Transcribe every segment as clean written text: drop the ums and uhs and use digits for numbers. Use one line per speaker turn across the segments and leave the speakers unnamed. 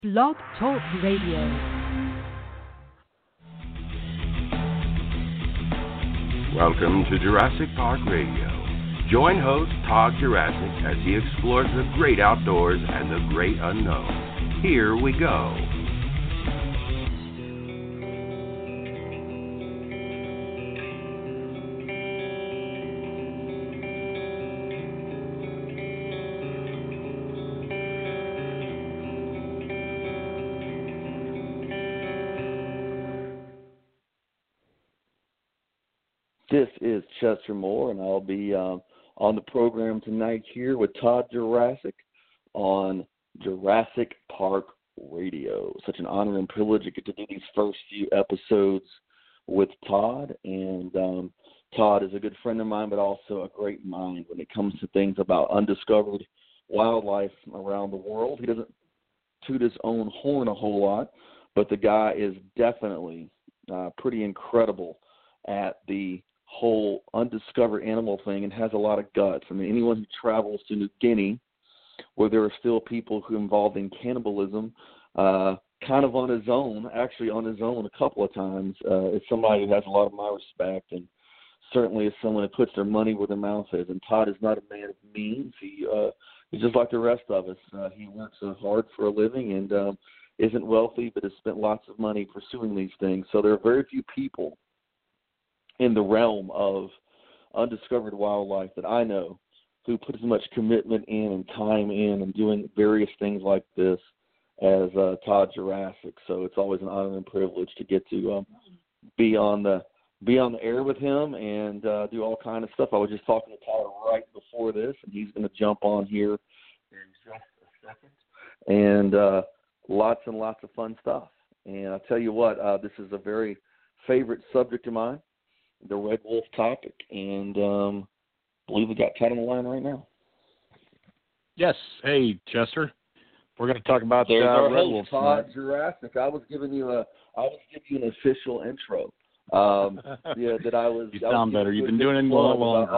Blog Talk Radio.
Welcome to Jurassic Park Radio. Join host Todd Jurassic as he explores the great outdoors and the great unknown. Here we go.
This is Chester Moore, and I'll be on the program tonight here with Todd Jurassic on Jurassic Park Radio. Such an honor and privilege to get to do these first few episodes with Todd. And Todd is a good friend of mine, but also a great mind when it comes to things about undiscovered wildlife around the world. He doesn't toot his own horn a whole lot, but the guy is definitely pretty incredible at the whole undiscovered animal thing and has a lot of guts. I mean, anyone who travels to New Guinea, where there are still people who are involved in cannibalism, kind of on his own a couple of times, is somebody who has a lot of my respect, and certainly is someone who puts their money where their mouth is. And Todd is not a man of means. He's just like the rest of us. He works hard for a living and isn't wealthy, but has spent lots of money pursuing these things. So there are very few people in the realm of undiscovered wildlife that I know who put as much commitment in and time in and doing various things like this as Todd Jurassic. So it's always an honor and privilege to get to be on the air with him and do all kind of stuff. I was just talking to Todd right before this, and he's going to jump on here in just a second. And lots and lots of fun stuff. And I'll tell you what, this is a very favorite subject of mine, the Red Wolf topic, and I believe we got Todd on the line right now.
Yes. Hey, Chester. We're going to talk about
There's our
Red
host,
Wolf
Todd
tonight.
Jurassic. I was giving you an official intro. That I was.
You sound better. You've been doing it a lot longer.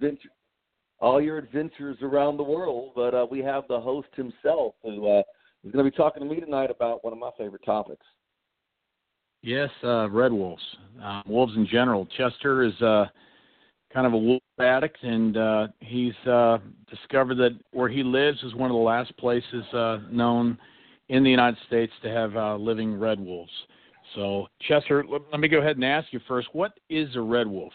All your adventures around the world, but we have the host himself who is going to be talking to me tonight about one of my favorite topics.
Yes, red wolves. Wolves in general. Chester is kind of a wolf addict, and he's discovered that where he lives is one of the last places known in the United States to have living red wolves. So, Chester, let me go ahead and ask you first, what is a red wolf?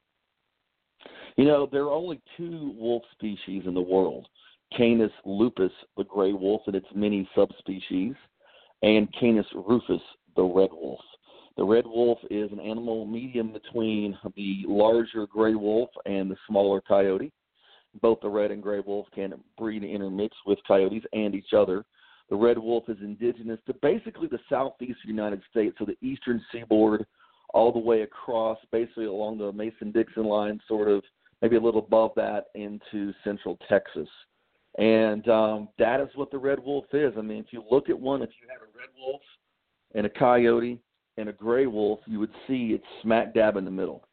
You know, there are only two wolf species in the world, Canis lupus, the gray wolf, and its many subspecies, and Canis rufus, the red wolf. The red wolf is an animal medium between the larger gray wolf and the smaller coyote. Both the red and gray wolf can breed and intermix with coyotes and each other. The red wolf is indigenous to basically the southeastern United States, so the eastern seaboard all the way across, basically along the Mason-Dixon line, sort of maybe a little above that into central Texas. And that is what the red wolf is. I mean, if you look at one, if you had a red wolf and a coyote and a gray wolf, you would see it's smack dab in the middle.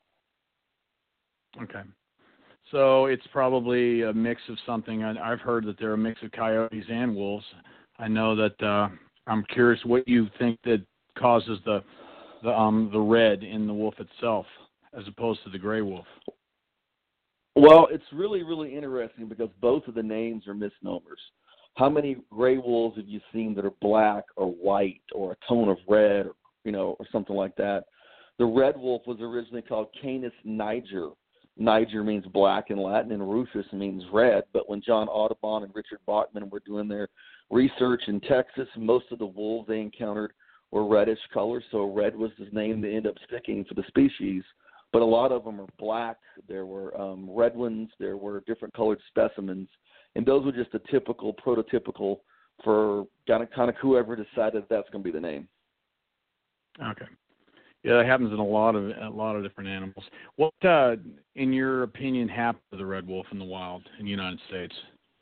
Okay. So it's probably a mix of something. I've heard that they're a mix of coyotes and wolves. I know that I'm curious what you think that causes the red in the wolf itself as opposed to the gray wolf.
Well, it's really, really interesting because both of the names are misnomers. How many gray wolves have you seen that are black or white or a tone of red or something like that? The red wolf was originally called Canis niger. Niger means black in Latin, and rufus means red. But when John Audubon and Richard Bachman were doing their research in Texas, most of the wolves they encountered were reddish color, so red was the name that ended up sticking for the species. But a lot of them are black. There were red ones. There were different colored specimens, and those were just the typical, prototypical for kind of whoever decided that's going to be the name.
Okay. Yeah, that happens in a lot of different animals. What, in your opinion, happened to the red wolf in the wild in the United States?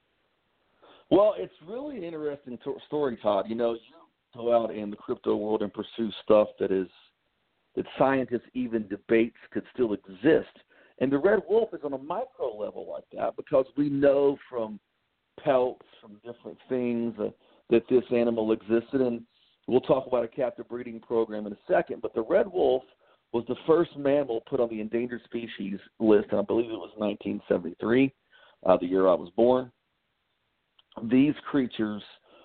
Well, it's really an interesting story, Todd. You know, you go out in the crypto world and pursue stuff that scientists even debates could still exist. And the red wolf is on a micro level like that because we know from pelts, from different things, that this animal existed. And we'll talk about a captive breeding program in a second. But the red wolf was the first mammal put on the endangered species list, and I believe it was 1973, the year I was born. These creatures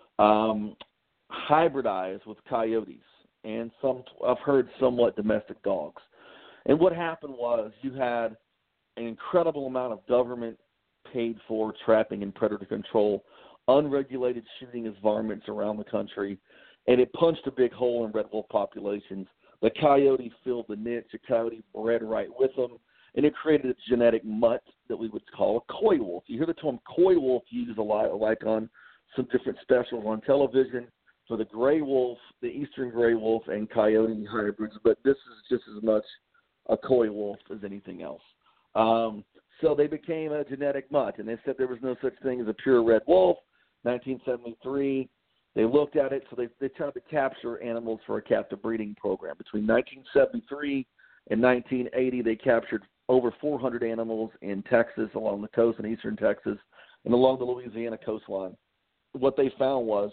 hybridize with coyotes and I've heard somewhat domestic dogs. And what happened was you had an incredible amount of government paid for trapping and predator control, unregulated shooting of varmints around the country, and it punched a big hole in red wolf populations. The coyote filled the niche, the coyote bred right with them, and it created a genetic mutt that we would call a coy wolf. You hear the term coy wolf used a lot, like on some different specials on television for the gray wolf, the eastern gray wolf, and coyote hybrids, but this is just as much a coy wolf as anything else. So they became a genetic mutt, and they said there was no such thing as a pure red wolf. 1973, they looked at it, so they tried to capture animals for a captive breeding program. Between 1973 and 1980, they captured over 400 animals in Texas, along the coast in eastern Texas, and along the Louisiana coastline. What they found was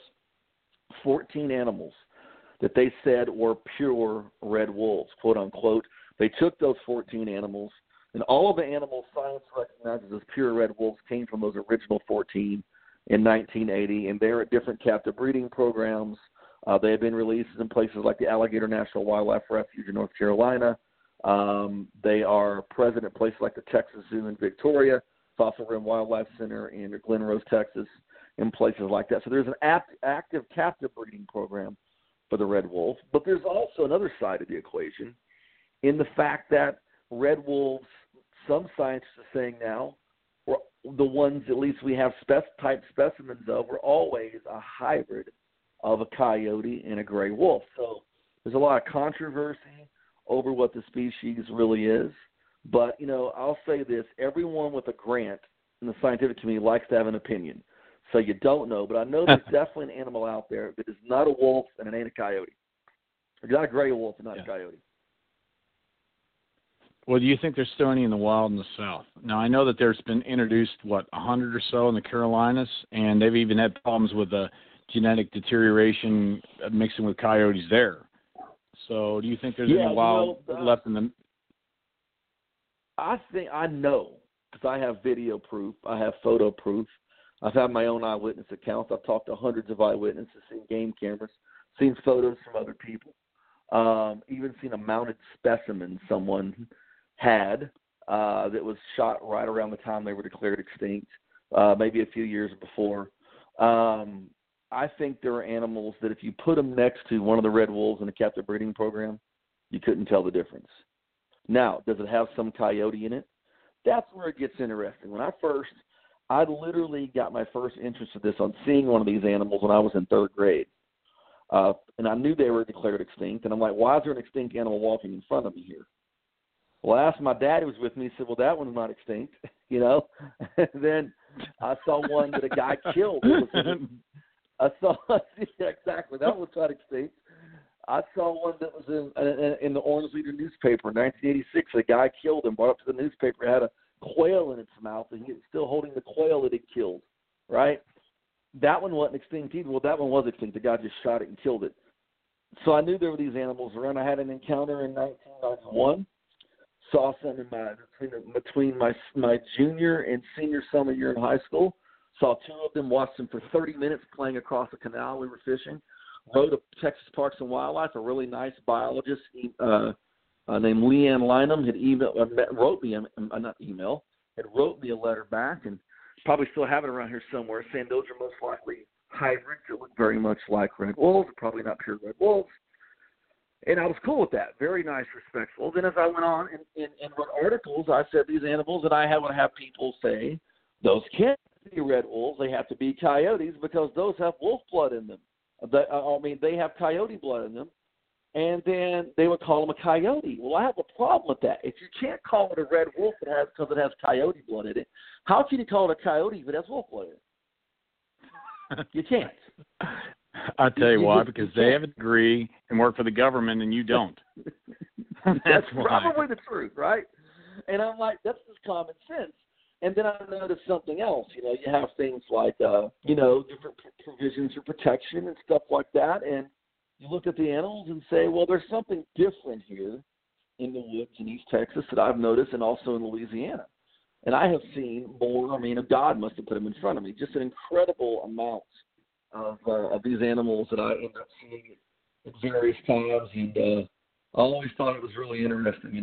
14 animals that they said were pure red wolves, quote unquote. They took those 14 animals, and all of the animals science recognizes as pure red wolves came from those original 14 in 1980, and they're at different captive breeding programs. They have been released in places like the Alligator National Wildlife Refuge in North Carolina. They are present at places like the Texas Zoo in Victoria, Fossil Rim Wildlife Center in Glen Rose, Texas, and places like that. So there's an active captive breeding program for the red wolf. But there's also another side of the equation in the fact that red wolves, some scientists are saying now, were the ones at least we have type specimens of, were always a hybrid of a coyote and a gray wolf. So there's a lot of controversy over what the species really is. But, I'll say this, everyone with a grant in the scientific community likes to have an opinion. So you don't know, but I know there's definitely an animal out there that is not a wolf and it ain't a coyote. It's not a gray wolf and not a coyote.
Well, do you think there's still any in the wild in the South? Now, I know that there's been introduced, 100 or so in the Carolinas, and they've even had problems with the genetic deterioration mixing with coyotes there. So do you think there's any wild left in them?
I know, because I have video proof, I have photo proof. I've had my own eyewitness accounts. I've talked to hundreds of eyewitnesses, seen game cameras, seen photos from other people, even seen a mounted specimen someone had that was shot right around the time they were declared extinct, maybe a few years before. I think there are animals that if you put them next to one of the red wolves in a captive breeding program, you couldn't tell the difference. Now, does it have some coyote in it? That's where it gets interesting. I literally got my first interest in this on seeing one of these animals when I was in third grade. And I knew they were declared extinct. And I'm like, why is there an extinct animal walking in front of me here? Well, I asked my dad who was with me. He said, well, that one's not extinct, And then I saw one that a guy killed. Exactly. That one's not extinct. I saw one that was in the Orange Leader newspaper in 1986. A guy killed him, brought up to the newspaper, had a quail in its mouth, and he was still holding the quail that it killed, right? That one wasn't extinct either. Well, that one was extinct. The guy just shot it and killed it. So I knew there were these animals around. I had an encounter in 1991. Saw some between my junior and senior summer year in high school. Saw two of them, watched them for 30 minutes playing across the canal we were fishing. Wrote to Texas Parks and Wildlife, a really nice biologist named Leanne Lynham wrote me a letter back, and probably still have it around here somewhere, saying those are most likely hybrids that look very much like red wolves, probably not pure red wolves. And I was cool with that. Very nice, respectful. Then as I went on and wrote articles, I said these animals, and I would have people say, those can't be red wolves, they have to be coyotes because those have wolf blood in them. They have coyote blood in them. And then they would call them a coyote. Well, I have a problem with that. If you can't call it a red wolf because it has coyote blood in it, how can you call it a coyote if it has wolf blood in it? You can't.
I'll tell you why, because they have a degree and work for the government and you don't.
That's probably the truth, right? And I'm like, that's just common sense. And then I noticed something else. You have things like, different provisions for protection and stuff like that. And you look at the animals and say, well, there's something different here in the woods in East Texas that I've noticed, and also in Louisiana. And I have seen more. God must have put them in front of me. Just an incredible amount of these animals that I end up seeing at various times. And I always thought it was really interesting,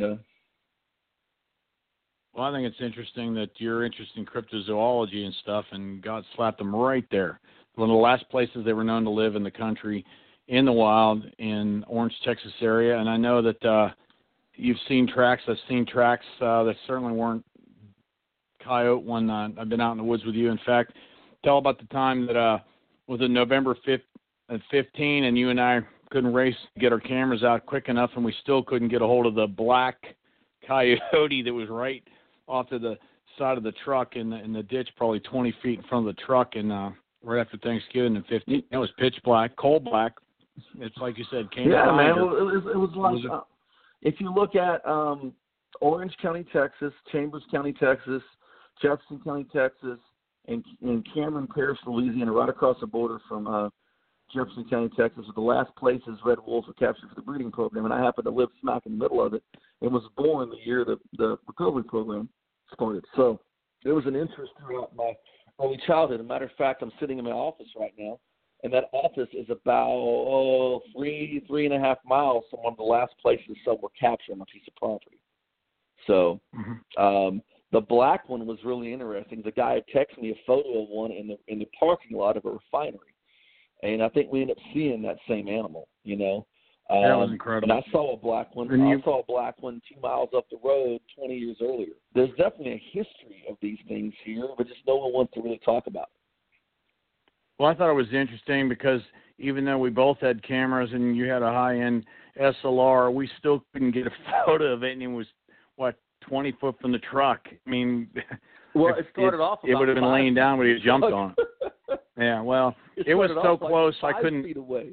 Well, I think it's interesting that you're interested in cryptozoology and stuff, and God slapped them right there. One of the last places they were known to live in the country, in the wild, in Orange, Texas area. And I know that you've seen tracks. I've seen tracks that certainly weren't coyote when I've been out in the woods with you. In fact, tell about the time that was it November 5th at 15, and you and I couldn't race to get our cameras out quick enough, and we still couldn't get a hold of the black coyote that was right off to the side of the truck in the ditch, probably 20 feet in front of the truck, and right after Thanksgiving in 15. It was pitch black, coal black. It's like you said, came
yeah,
man.
It was like if you look at Orange County, Texas, Chambers County, Texas, Jefferson County, Texas, and Cameron Parish, Louisiana, right across the border from Jefferson County, Texas, were the last places red wolves were captured for the breeding program, and I happened to live smack in the middle of it and was born the year the recovery program started. So there was an interest throughout my early childhood. As a matter of fact, I'm sitting in my office right now, and that office is about 3.5 miles from one of the last places some were captured on a piece of property. So the black one was really interesting. The guy had texted me a photo of one in the parking lot of a refinery. And I think we ended up seeing that same animal,
That was incredible.
And I saw a black one. I saw a black one 2 miles up the road 20 years earlier. There's definitely a history of these things here, but just no one wants to really talk about it.
Well, I thought it was interesting because even though we both had cameras and you had a high-end SLR, we still couldn't get a photo of it, and it was, 20 foot from the truck. I mean,
well, it started off about
it would have been laying down when he jumped on it. Yeah, well, it was so close
like
I couldn't.
5 feet away.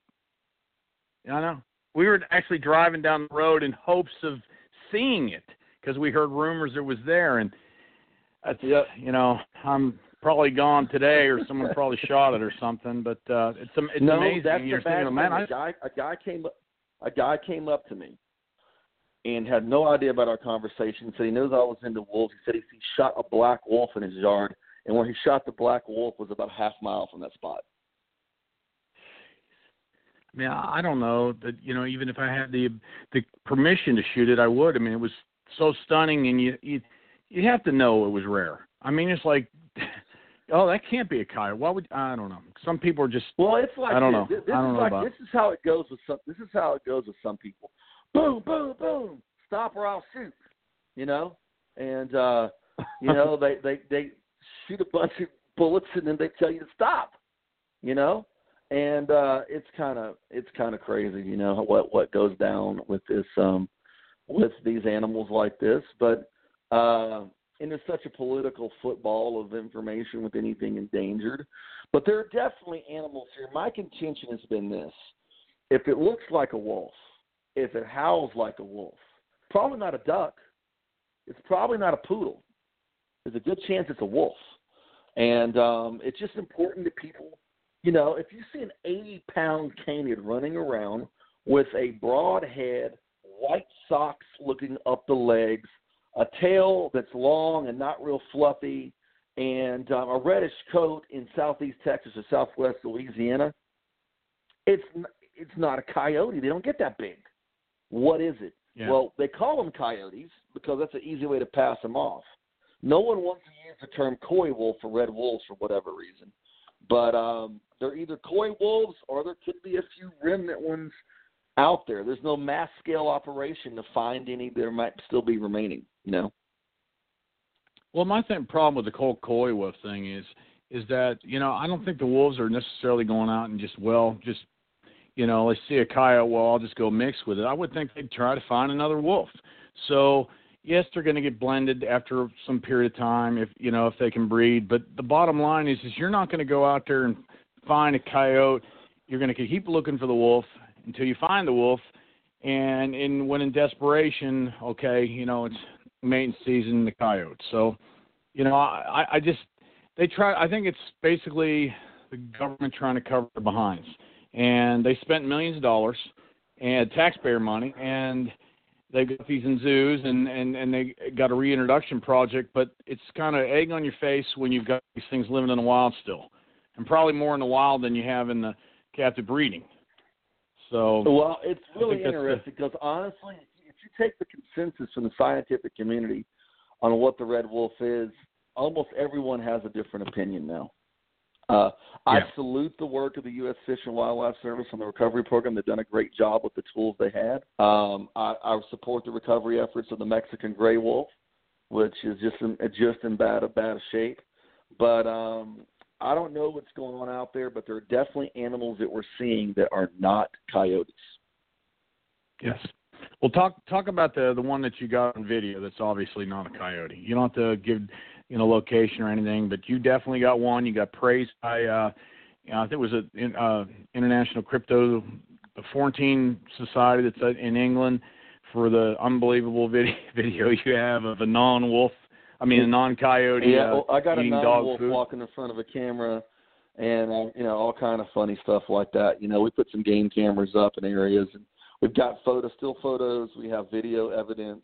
I know. We were actually driving down the road in hopes of seeing it because we heard rumors it was there, and I'm probably gone today, or someone probably shot it or something. But it's amazing.
That's
You're
the bad
thinking, man,
a guy came up to me and had no idea about our conversation. Said he knows I was into wolves. He said he shot a black wolf in his yard, and where he shot the black wolf was about a half mile from that spot.
I mean, I don't know that, even if I had the permission to shoot it, I would. I mean, it was so stunning, and you have to know it was rare. I mean, it's like, oh, that can't be a coyote. Why would I don't know. Some people are just
it's like
I don't know.
This
I don't
is
know
like
about.
this is how it goes with some. This is how it goes with some people. Boom, boom, boom. Stop or I'll shoot. And they shoot a bunch of bullets and then they tell you to stop. And it's kind of crazy, what goes down with this with these animals like this. But and it's such a political football of information with anything endangered. But there are definitely animals here. My contention has been this: if it looks like a wolf, if it howls like a wolf, probably not a duck. It's probably not a poodle. There's a good chance it's a wolf. And it's just important that people, if you see an 80-pound canid running around with a broad head, white socks looking up the legs, a tail that's long and not real fluffy, and a reddish coat in southeast Texas or southwest Louisiana, it's not a coyote. They don't get that big. What is it?
Yeah.
Well, they call them coyotes because that's an easy way to pass them off. No one wants to use the term coy wolf for red wolves for whatever reason. But they're either coy wolves or there could be a few remnant ones out there. There's no mass-scale operation to find any. There might still be remaining,
Well, my problem with the whole coy wolf thing is that, I don't think the wolves are necessarily going out and let's see a coyote, well, I'll just go mix with it. I would think they'd try to find another wolf. So, yes, they're going to get blended after some period of time if they can breed. But the bottom line is you're not going to go out there and find a coyote. You're going to keep looking for the wolf until you find the wolf. And when in desperation, it's mating season, the coyote. So you know, I just they try. I think it's basically the government trying to cover their behinds, and they spent millions of dollars and taxpayer money, and they got these in zoos, and they got a reintroduction project, but it's kind of egg on your face when you've got these things living in the wild still, and probably more in the wild than you have in the captive breeding. So,
well, it's really interesting because honestly, if you take the consensus from the scientific community on what the red wolf is, almost everyone has a different opinion now. I salute the work of the U.S. Fish and Wildlife Service on the recovery program. They've done a great job with the tools they had. I support the recovery efforts of the Mexican gray wolf, which is just in bad shape. But I don't know what's going on out there, but there are definitely animals that we're seeing that are not coyotes.
Yes. Well, talk about the one that you got on video that's obviously not a coyote. You don't have to give location or anything, but you definitely got one. You got praised by I think it was an International Crypto Quarantine Society that's in England for the unbelievable video you have of a non-wolf. I mean, a non-coyote.
Yeah, I got a non-wolf
food.
walking in front of a camera, and all kind of funny stuff like that. We put some game cameras up in areas, and we've got still photos. We have video evidence,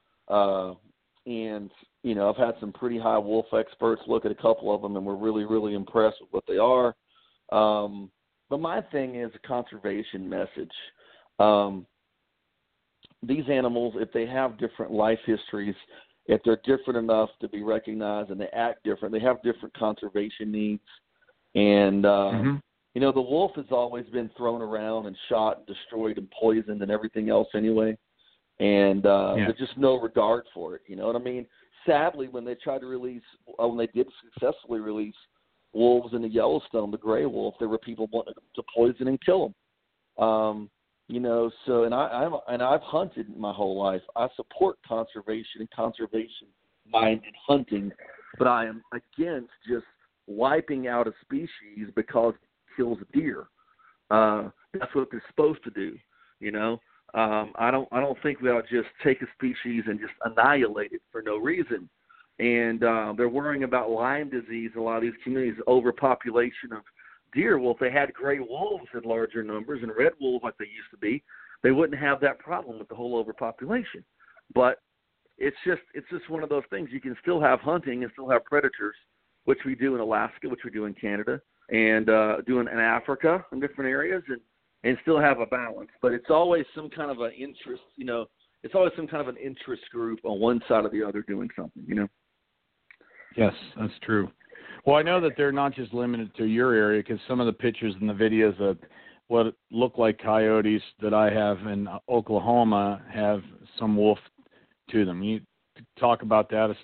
and I've had some pretty high wolf experts look at a couple of them, and we're really, really impressed with what they are. But my thing is a conservation message. These animals, if they have different life histories, if they're different enough to be recognized and they act different, they have different conservation needs. And, the wolf has always been thrown around and shot and destroyed and poisoned and everything else anyway. And there's just no regard for it. You know what I mean? Sadly, when they did successfully release wolves in the Yellowstone, the gray wolf, there were people wanting to poison and kill them. So I've hunted my whole life. I support conservation and conservation-minded hunting, but I am against just wiping out a species because it kills a deer. That's what they're supposed to do. I don't think we ought to just take a species and just annihilate it for no reason. And they're worrying about Lyme disease. A lot of these communities, overpopulation of deer. Well, if they had gray wolves in larger numbers and red wolves like they used to be, they wouldn't have that problem with the whole overpopulation. But it's just one of those things. You can still have hunting and still have predators, which we do in Alaska, which we do in Canada, and doing in Africa in different areas, and still have a balance. But it's always some kind of an interest, it's always some kind of an interest group on one side or the other doing something,
Yes, that's true. Well, I know that they're not just limited to your area, because some of the pictures and the videos of what look like coyotes that I have in Oklahoma have some wolf to them. You talk about that.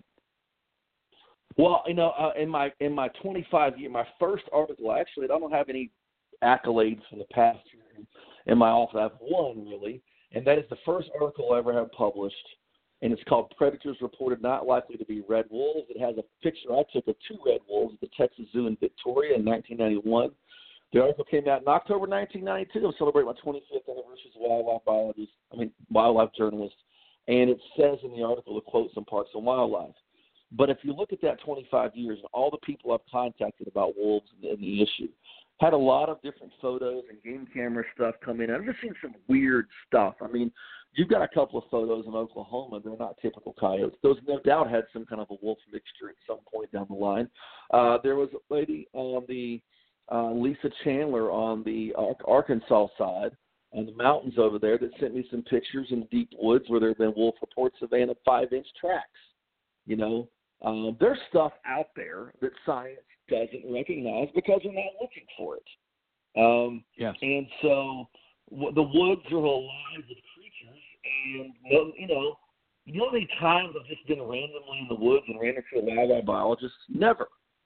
Well, in my 25 year, my first article, actually, I don't have any accolades from the past year in my office. I have one, really, and that is the first article I ever have published, and it's called Predators Reported Not Likely to Be Red Wolves. It has a picture I took of two red wolves at the Texas Zoo in Victoria in 1991. The article came out in October 1992. I'm celebrating my 25th anniversary as a wildlife journalist, and it says in the article to quote some parts on wildlife. But if you look at that 25 years and all the people I've contacted about wolves and the issue, had a lot of different photos and game camera stuff come in. I've just seen some weird stuff. I mean, you've got a couple of photos in Oklahoma. They're not typical coyotes. Those no doubt had some kind of a wolf mixture at some point down the line. There was a lady on the Lisa Chandler on the Arkansas side on the mountains over there that sent me some pictures in the deep woods where there have been wolf reports of 5-inch tracks. There's stuff out there that science doesn't recognize because they're not looking for it.
Yes.
And so the woods are alive with creatures, and how many times I've just been randomly in the woods and ran into a wildlife biologist? Never.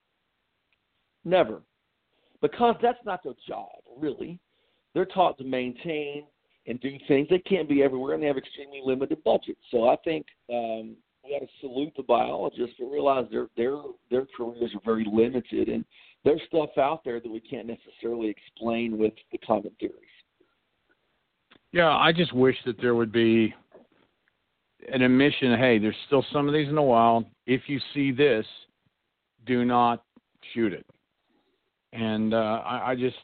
Because that's not their job, really. They're taught to maintain and do things. They can't be everywhere, and they have extremely limited budgets. So I think we got to salute the biologists, but realize their careers are very limited, and there's stuff out there that we can't necessarily explain with the common theories.
Yeah, I just wish that there would be an admission, hey, there's still some of these in the wild. If you see this, do not shoot it. And I just,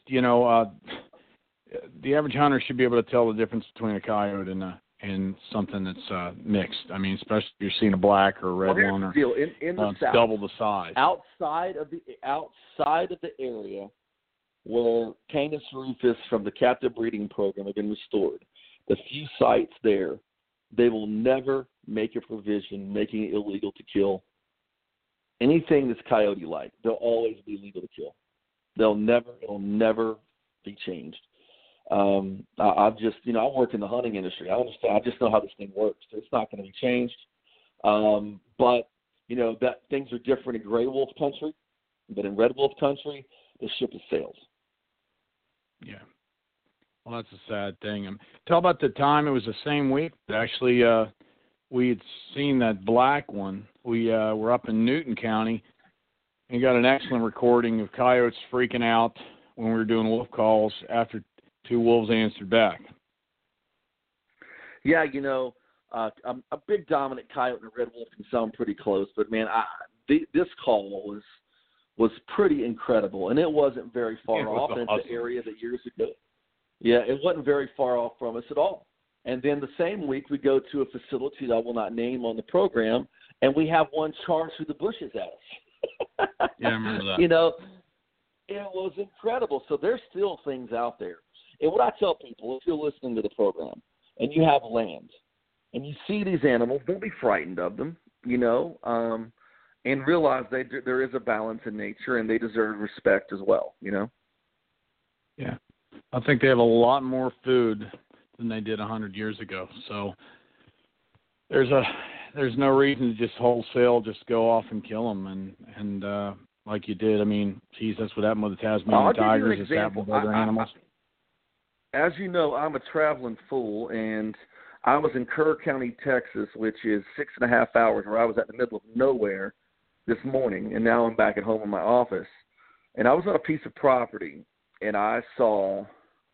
the average hunter should be able to tell the difference between a coyote and something that's mixed. I mean, especially if you're seeing a black or a red one, or
in the South,
double the size.
Outside of the area where Canis rufus from the captive breeding program have been restored, the few sites there, they will never make a provision making it illegal to kill anything that's coyote-like. They'll always be legal to kill. It'll never be changed. I've just, I work in the hunting industry. I understand. I just know how this thing works. It's not going to be changed. But that things are different in gray wolf country, but in red wolf country, the ship has sailed.
Yeah. Well, that's a sad thing. Tell about the time. It was the same week. Actually, we had seen that black one. We were up in Newton County and got an excellent recording of coyotes freaking out when we were doing wolf calls after 2 wolves answered back. Yeah,
a big dominant coyote and a red wolf can sound pretty close, but man, this call was pretty incredible, and it wasn't very far off.
Awesome.
It's an area that years ago, it wasn't very far off from us at all. And then the same week, we go to a facility that I will not name on the program, and we have one charge through the bushes at us.
Yeah, I remember that.
It was incredible. So there's still things out there. And what I tell people, if you're listening to the program and you have land and you see these animals, don't be frightened of them, and realize there is a balance in nature and they deserve respect as well,
Yeah. I think they have a lot more food than they did 100 years ago. So there's no reason to just wholesale just go off and kill them and like you did. I mean, geez, that's what happened with the Tasmanian tigers. It's happened with other animals.
As you know, I'm a traveling fool, and I was in Kerr County, Texas, which is 6.5 hours, where I was at the middle of nowhere this morning, and now I'm back at home in my office. And I was on a piece of property, and I saw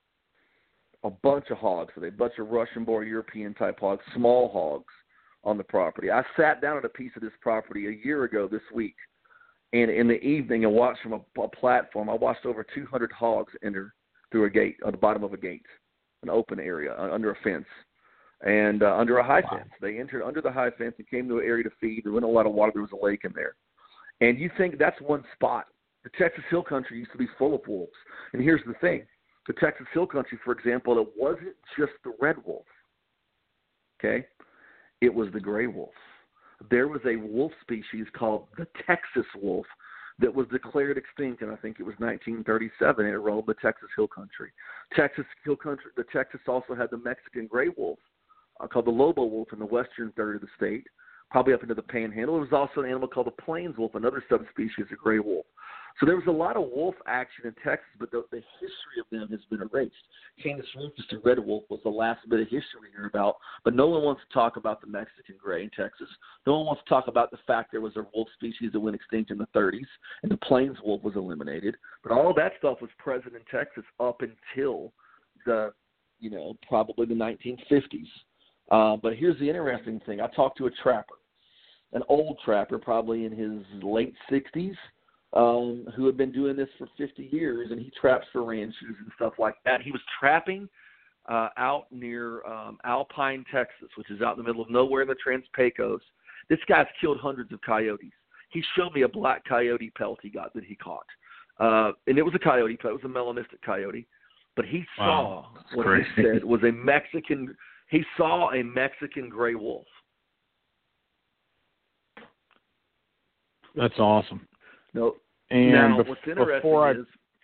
a bunch of hogs, a bunch of Russian boar, European-type hogs, small hogs on the property. I sat down at a piece of this property a year ago this week, and in the evening and watched from a platform, I watched over 200 hogs enter through a gate, on the bottom of a gate, an open area, under a fence, and under a high fence. They entered under the high fence and came to an area to feed. There wasn't a lot of water. There was a lake in there. And you think that's one spot. The Texas Hill Country used to be full of wolves. And here's the thing. The Texas Hill Country, for example, it wasn't just the red wolf, okay? It was the gray wolf. There was a wolf species called the Texas wolf that was declared extinct, and I think it was 1937, and it roamed the Texas Hill Country. Texas Hill Country, the Texas also had the Mexican gray wolf, called the Lobo wolf in the western third of the state, probably up into the Panhandle. There was also an animal called the Plains wolf, another subspecies of gray wolf. So there was a lot of wolf action in Texas, but the history of them has been erased. Canis rufus, the red wolf, was the last bit of history we hear about, but no one wants to talk about the Mexican gray in Texas. No one wants to talk about the fact there was a wolf species that went extinct in the 30s, and the Plains wolf was eliminated. But all of that stuff was present in Texas up until probably the 1950s. But here's the interesting thing. I talked to a trapper, an old trapper, probably in his late 60s, who had been doing this for 50 years, and he traps for ranches and stuff like that. He was trapping out near Alpine, Texas, which is out in the middle of nowhere in the Trans-Pecos. This guy's killed hundreds of coyotes. He showed me a black coyote pelt he caught. And it was a coyote pelt. It was a melanistic coyote. But he saw what he said was a Mexican – he saw a Mexican gray wolf.
That's awesome.
No.
And
now, what's interesting is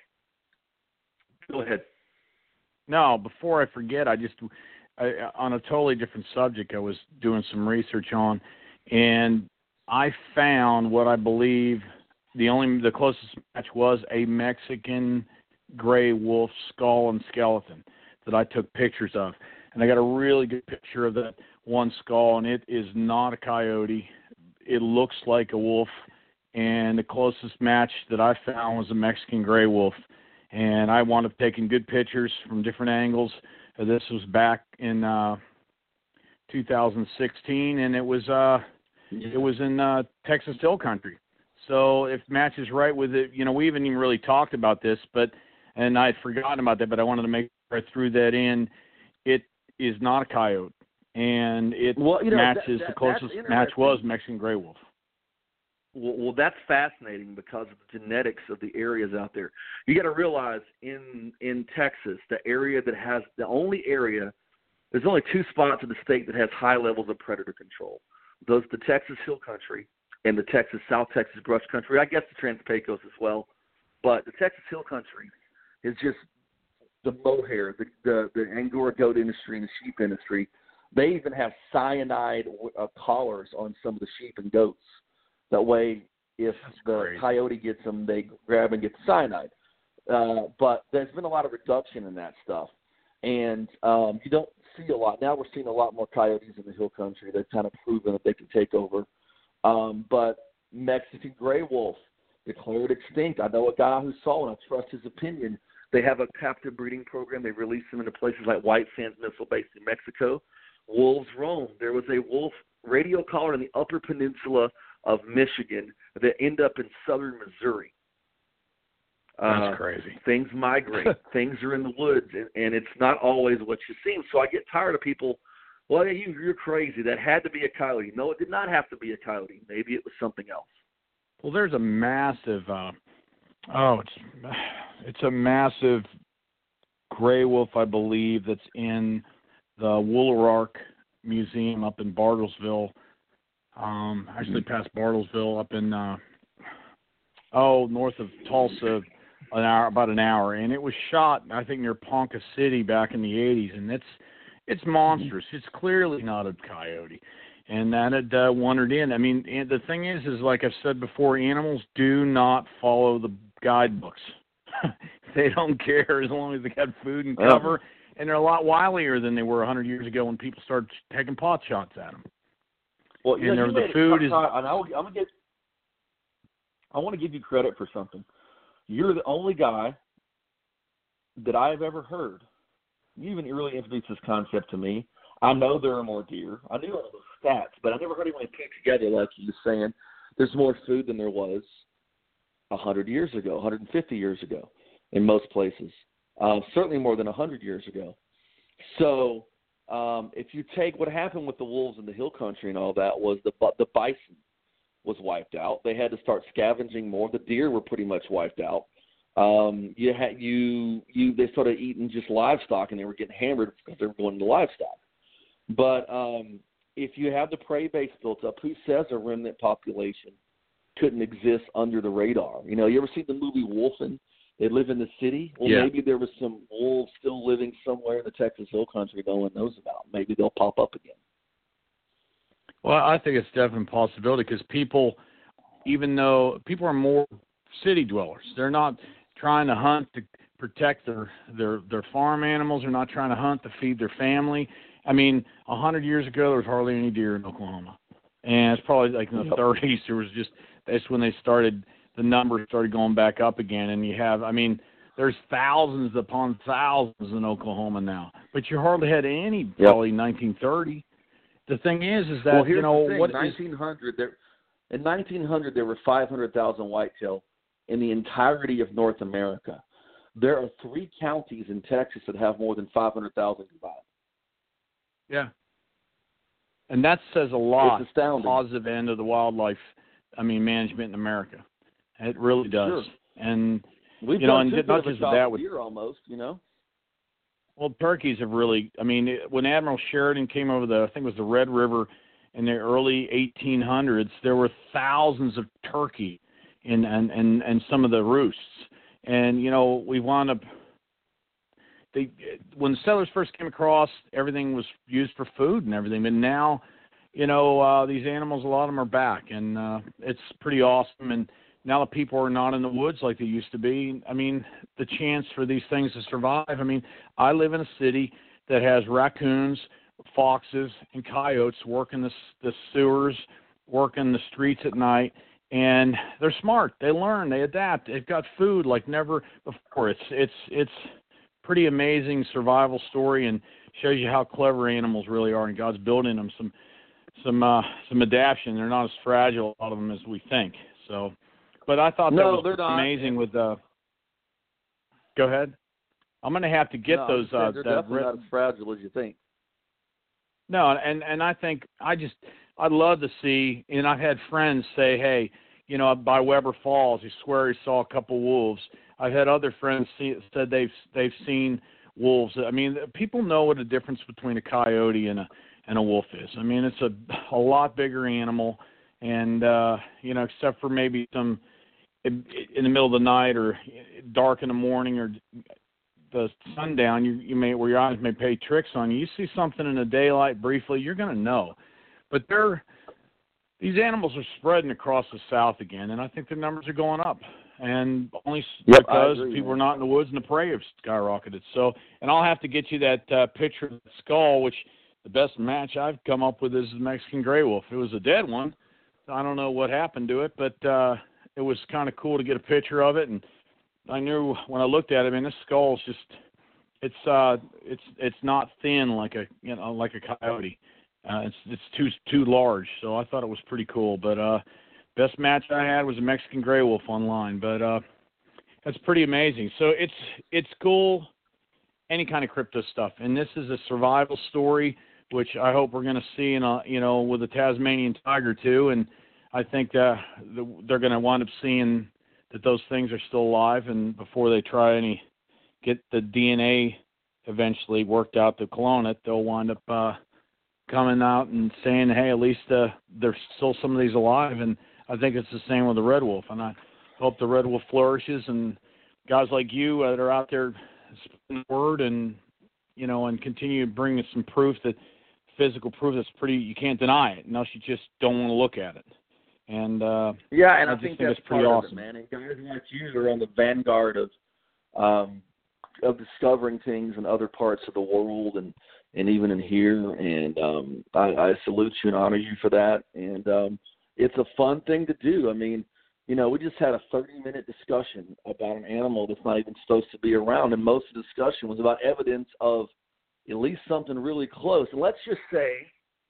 – go ahead.
No, before I forget, I on a totally different subject I was doing some research on, and I found what I believe the closest match was a Mexican gray wolf skull and skeleton that I took pictures of. And I got a really good picture of that one skull, and it is not a coyote. It looks like a wolf, and the closest match that I found was a Mexican gray wolf. And I wound up taking good pictures from different angles. This was back in 2016, and it was in Texas Hill Country. So if matches right with it, we haven't even really talked about this, and I had forgotten about that, but I wanted to make sure I threw that in. It is not a coyote, and it matches the closest match was Mexican gray wolf.
Well, that's fascinating because of the genetics of the areas out there. You got to realize in Texas, the area that has the only area, there's only 2 spots in the state that has high levels of predator control. Those the Texas Hill Country and the Texas South Texas Brush Country. I guess the Trans-Pecos as well, but the Texas Hill Country is just the mohair, the Angora goat industry and the sheep industry. They even have cyanide collars on some of the sheep and goats. That way, if the coyote gets them, they grab and get the cyanide. But there's been a lot of reduction in that stuff. And you don't see a lot. Now we're seeing a lot more coyotes in the hill country. They've kind of proven that they can take over. But Mexican gray wolf declared extinct. I know a guy who saw it. I trust his opinion. They have a captive breeding program. They release them into places like White Sands Missile Base in Mexico. Wolves roam. There was a wolf radio collar in the Upper Peninsula of Michigan that end up in southern Missouri.
That's crazy.
Things migrate. Things are in the woods, and it's not always what you see. So I get tired of people, well, you're crazy. That had to be a coyote. No, it did not have to be a coyote. Maybe it was something else.
Well, there's a massive, it's a massive gray wolf, I believe, that's in the Woolarack Museum up in Bartlesville. Actually past Bartlesville, up in north of Tulsa, about an hour, and it was shot, I think, near Ponca City back in the 80s, and it's monstrous. It's clearly not a coyote, and that had wandered in. I mean, and the thing is like I've said before, animals do not follow the guidebooks. They don't care as long as they got food and cover, and they're a lot wilier than they were 100 years ago when people started taking pot shots at them.
Well,
the food is.
I want to give you credit for something. You're the only guy that I've ever heard. You even really introduced this concept to me. I know there are more deer. I knew all the stats, but I never heard anyone put together like you saying there's more food than there was 100 years ago, 150 years ago in most places. Certainly more than 100 years ago. So if you take what happened with the wolves in the hill country and all that was the bison was wiped out. They had to start scavenging more. The deer were pretty much wiped out. They started eating just livestock, and they were getting hammered because they were going to livestock. But if you have the prey base built up, who says a remnant population couldn't exist under the radar? You ever see the movie Wolfen? They live in the city. Well, maybe there was some wolves still living somewhere in the Texas Hill Country no one knows about. Maybe they'll pop up again.
Well, I think it's definitely a possibility because people, even though people are more city dwellers, they're not trying to hunt to protect their farm animals. They're not trying to hunt to feed their family. I mean, 100 years ago, there was hardly any deer in Oklahoma. And it's probably like in the 30s, that's when the numbers started going back up again. And there's thousands upon thousands in Oklahoma now. But you hardly had any probably in 1930. The thing is that,
here's the thing. In 1900, there were 500,000 whitetail in the entirety of North America. There are 3 counties in Texas that have more than 500,000 combined.
Yeah. And that says a lot.
It's astounding.
Positive end of the wildlife, management in America. It really does.
Sure.
And,
we've done
and not just that with
deer almost,
Well, turkeys have really, when Admiral Sheridan came over I think it was the Red River in the early 1800s, there were thousands of turkey in some of the roosts. And, we wound up, when the settlers first came across, everything was used for food and everything. But now, these animals, a lot of them are back. And it's pretty awesome. And now that people are not in the woods like they used to be, the chance for these things to survive. I live in a city that has raccoons, foxes, and coyotes working the sewers, working the streets at night, and they're smart. They learn, they adapt. They've got food like never before. It's pretty amazing survival story, and shows you how clever animals really are, and God's building them some adaptation. They're not as fragile, a lot of them, as we think. So, but I thought that was amazing. With go ahead. I'm going to have to get those.
They're definitely not as fragile as you think.
No, and I think I'd love to see, and I've had friends say, hey, you know, by Weber Falls, he swear he saw a couple wolves. I've had other friends said they've seen wolves. I mean, people know what the difference between a coyote and a wolf is. I mean, it's a lot bigger animal, and you know, except for maybe some in the middle of the night or dark in the morning or the sundown, you may, where your eyes may play tricks on you. You see something in the daylight briefly, you're going to know. But these animals are spreading across the South again, and I think the numbers are going up. And only because people are not in the woods and the prey have skyrocketed. So, and I'll have to get you that picture of the skull, which the best match I've come up with is the Mexican gray wolf. It was a dead one. I don't know what happened to it, but it was kind of cool to get a picture of it. And I knew when I looked at it, I mean, this skull's just, it's not thin like a coyote. It's too large. So I thought it was pretty cool. But best match I had was a Mexican gray wolf online. But that's pretty amazing. So it's cool, any kind of crypto stuff. And this is a survival story, which I hope we're going to see in with the Tasmanian tiger too. And I think they're going to wind up seeing that those things are still alive, and before they try get the DNA eventually worked out to clone it, they'll wind up coming out and saying, hey, at least there's still some of these alive. And I think it's the same with the red wolf. And I hope the red wolf flourishes, and guys like you that are out there spreading the word and continue to bring us some proof, that physical proof that's pretty, you can't deny it, unless you just don't want to look at it. And
I think that's
pretty
part
awesome,
of it, man. And guys like you are on the vanguard of discovering things in other parts of the world and even in here. And I salute you and honor you for that. And it's a fun thing to do. I mean, we just had a 30-minute discussion about an animal that's not even supposed to be around, and most of the discussion was about evidence of at least something really close. And let's just say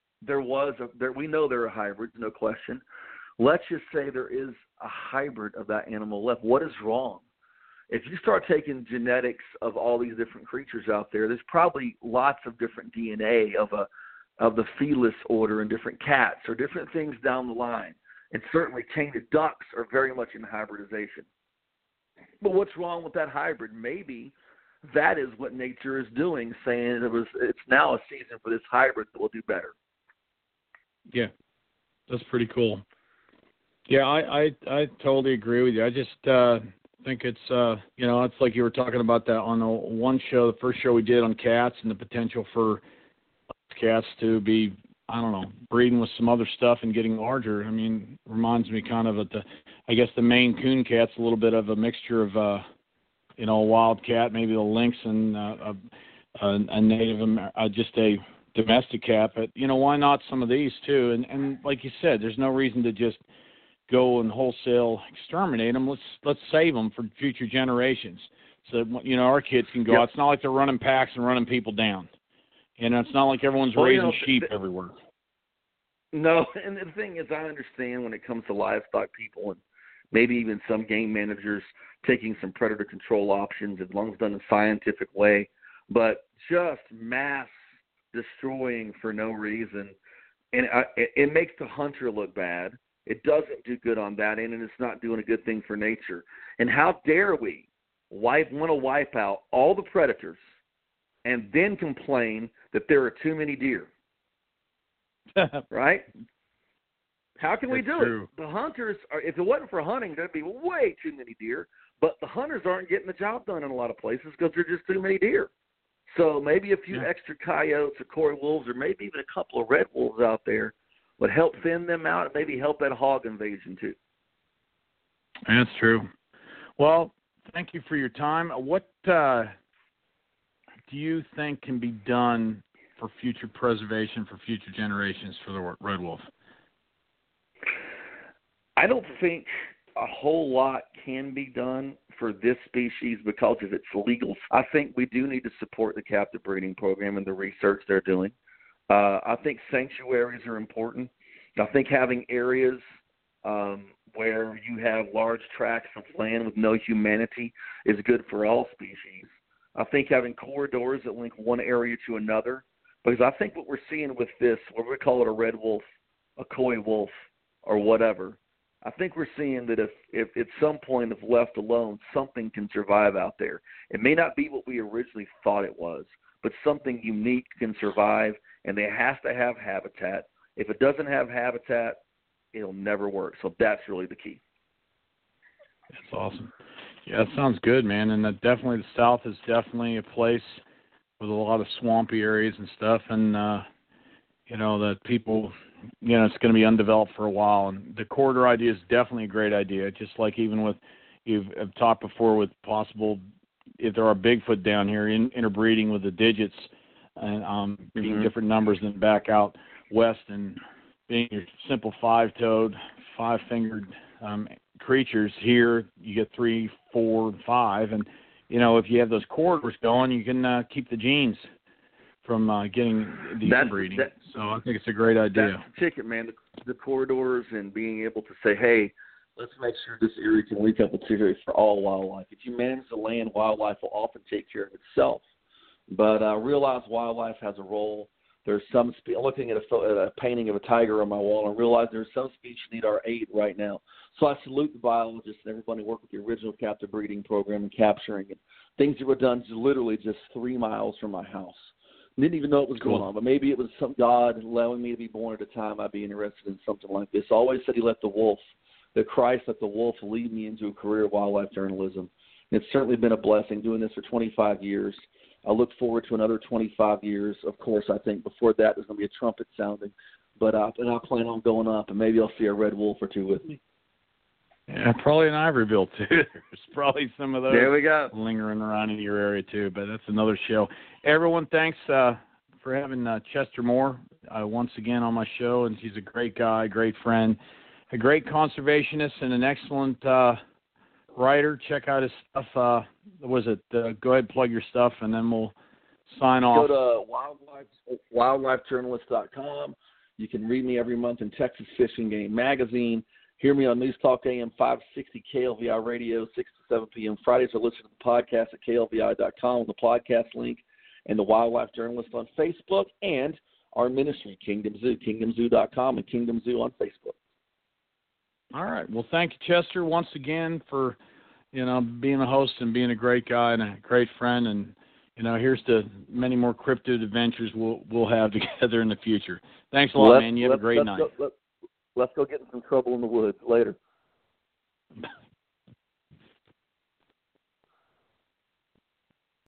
we know there are hybrids, no question. Let's just say there is a hybrid of that animal left. What is wrong? If you start taking genetics of all these different creatures out there, there's probably lots of different DNA of the felis order in different cats or different things down the line. And certainly tainted ducks are very much in hybridization. But what's wrong with that hybrid? Maybe that is what nature is doing, saying it's now a season for this hybrid that will do better.
Yeah, that's pretty cool. Yeah, I totally agree with you. I just think it's, it's like you were talking about that on the one show, the first show we did on cats, and the potential for cats to be, I don't know, breeding with some other stuff and getting larger. I mean, reminds me kind of the Maine Coon cat's a little bit of a mixture of, a wild cat, maybe a lynx and a native, just a domestic cat. But, why not some of these too? And like you said, there's no reason to just go and wholesale exterminate them. Let's save them for future generations, so that, our kids can go out. It's not like they're running packs and running people down. It's not like everyone's raising sheep everywhere. No,
and the thing is, I understand when it comes to livestock people and maybe even some game managers taking some predator control options, as long as done in a scientific way, but just mass destroying for no reason, and it makes the hunter look bad. It doesn't do good on that end, and it's not doing a good thing for nature. And how dare we want to wipe out all the predators and then complain that there are too many deer? Right? How can we do it? The hunters, if it wasn't for hunting, there'd be way too many deer, but the hunters aren't getting the job done in a lot of places because there are just too many deer. So maybe a few extra coyotes or coy wolves, or maybe even a couple of red wolves out there would help thin them out and maybe help that hog invasion too.
That's true. Well, thank you for your time. What do you think can be done for future preservation, for future generations for the red wolf?
I don't think a whole lot can be done for this species because of its legal. I think we do need to support the captive breeding program and the research they're doing. I think sanctuaries are important. I think having areas where you have large tracts of land with no humanity is good for all species. I think having corridors that link one area to another, because I think what we're seeing with this, what we call it a red wolf, a coy wolf, or whatever, I think we're seeing that if at some point, if left alone, something can survive out there. It may not be what we originally thought it was, but something unique can survive, and it has to have habitat. If it doesn't have habitat, it'll never work. So that's really the key.
That's awesome. Yeah, that sounds good, man. And that definitely, the South is definitely a place with a lot of swampy areas and stuff. And, that people, it's going to be undeveloped for a while. And the corridor idea is definitely a great idea. Just like even with, you've talked before with possible, if there are Bigfoot down here, interbreeding with the digits and breeding different numbers than back out west and being your simple five-toed, five-fingered creatures. Here you get 3, 4, 5, and if you have those corridors going, you can keep the genes from getting the inbreeding. So I think it's a great idea.
That's the ticket, man. The corridors and being able to say, hey, let's make sure this area can link up with security for all wildlife. If you manage the land, wildlife will often take care of itself. But realize wildlife has a role. There's some looking at a painting of a tiger on my wall and realize there's some species need our aid right now. So I salute the biologists and everybody who worked with the original captive breeding program and capturing it. Things that were done literally just 3 miles from my house. Didn't even know it was going on, but maybe it was some God allowing me to be born at a time I'd be interested in something like this. Always said he let Christ let the wolf lead me into a career of wildlife journalism. And it's certainly been a blessing doing this for 25 years. I look forward to another 25 years. Of course, I think before that there's going to be a trumpet sounding. But I plan on going up, and maybe I'll see a red wolf or two with me.
Yeah, probably an Ivoryville, too. There's probably some of those
there we go.
lingering around in your area, too. But that's another show. Everyone, thanks for having Chester Moore once again on my show. And he's a great guy, great friend, a great conservationist, and an excellent writer. Check out his stuff. Go ahead, plug your stuff, and then we'll sign off.
Go to wildlifejournalist.com. You can read me every month in Texas Fishing Game Magazine. Hear me on News Talk AM 560 KLVI Radio, 6 to 7 p.m. Fridays, or listen to the podcast at klvi.com with the podcast link, and the Wildlife Journalist on Facebook, and our ministry, Kingdom Zoo, kingdomzoo.com, and Kingdom Zoo on Facebook.
All right. Well, thank you, Chester, once again for, being a host and being a great guy and a great friend. And, here's to many more cryptid adventures we'll have together in the future. Thanks a lot, man. You have a great night.
Let's go get in some trouble in the woods later.